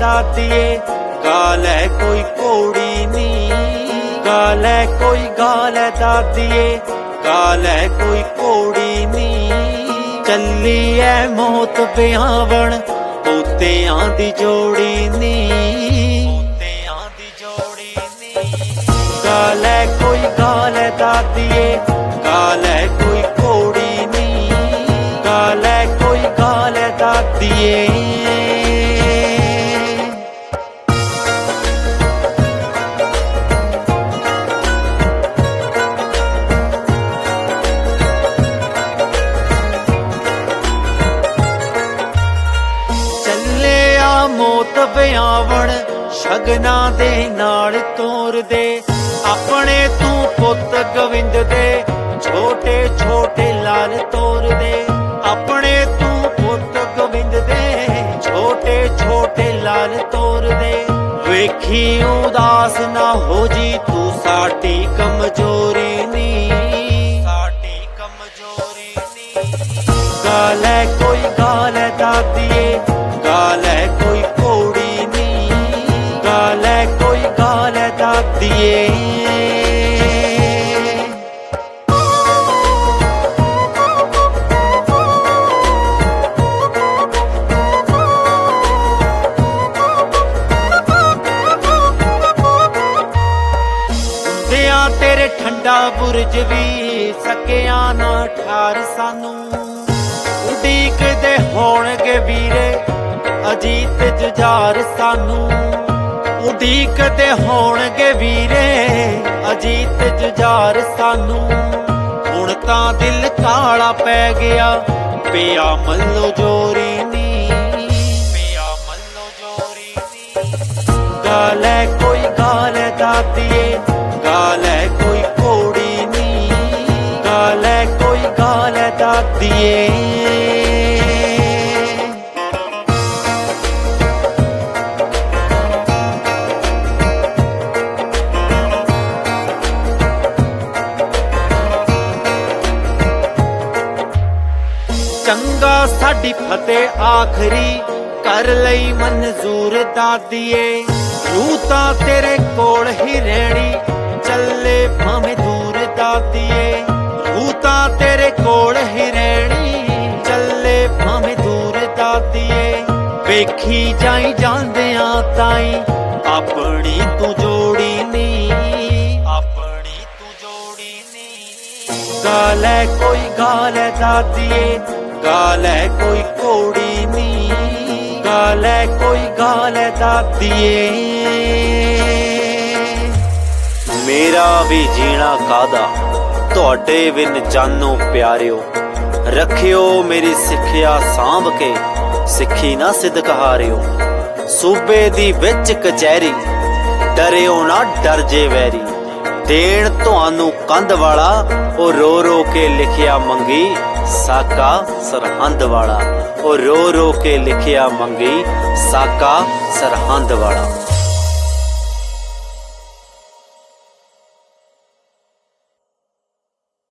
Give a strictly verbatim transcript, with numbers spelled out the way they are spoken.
दादिए गाल है कोई कोड़ी नी, गाल है कोई गाल है दादिए गाल है कोई कोड़ी नी। चली है मौत ब्यावन पोतियां दी जोड़ी नी, पोतियां दी जोड़ी नी। गाल है कोई गाल है दादिए गाल है कोई कोड़ी नी, गाल है कोई गाल है दादिए। मौत ब्यावन शगना दे नाल तोर दे, अपने तू पुत गोविंद दे छोटे छोटे लाल तोर दे, अपने तू पुत गोविंद दे छोटे छोटे लाल तोर दे। वेखी उदास ना हो जी तू साडी कमजोरी नी, साडी कमजोरी नी। गाल है कोई गाल है दादिए गाल है कोई कोड़ी नी, गाल है कोई गाल है दादिए। दिया तेरे ठंडा बुरज भी सकिया ना ठार सानू, उडीक दे होणगे वीरे अजीत जुझार सानू, उडीकदे होणगे वीरे अजीत जुझार सानू। हुण तां दिल काला पै गया पिया मल्लो जोरी नी, पिया मल्लो जोरी नी। गाल है कोई गाल है दादिए गाल है कोई कोड़ी नी, गाल है कोई गाल है दादिए। चंगा साडी फतेह आखरी कर लई मंजूर दादिए, रूह तां तेरे कोल ही रहनी चले भावें दूर दादिए, रूह तां तेरे कोल ही रहनी चले भावें दूर दादिए। वेखी जाई जांदियां ताई अपनी तू जोड़ी नी, अपनी तू जोड़ी नी। गाल है कोई गाल है दादिए गाल है कोई कोड़ी नी, गाल है कोई गाल है दादिए। मेरा भी जीना कादा तुहाडे बिन जानो प्यारिओ, रखियो मेरी सिक्ख्या सांभ के सिक्खी ना सिदकहारिओ। सूबे दी विच कचहरी डरिओ ना डर जे वैरी, देण तुहानू कंध वाला ओ रो रो के लिखिया मंगी साका सरहंद वाला, ओ रो रो के लिखिया मंगी साका सरहंद वाला।